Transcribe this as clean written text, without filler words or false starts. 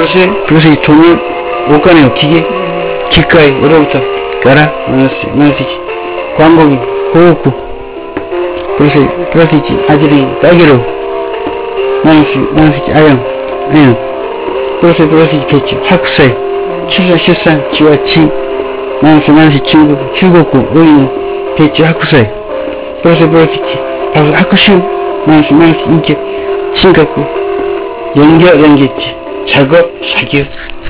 그래서 이 돈을 못 가네요. 기가에, 여러분부터 가라. 만원씩. 광고비, 고급구. 플러스 아들이 딸기로. 만원씩, 아영. 플러스 개치, 학생, 출산, 실산, 지와치. 만원씩, 출국구, 어린이, 개치, 학생. 플러스, 학교시험. 만원씩, 인기, 신각구. 연계치, 작업, 사기업.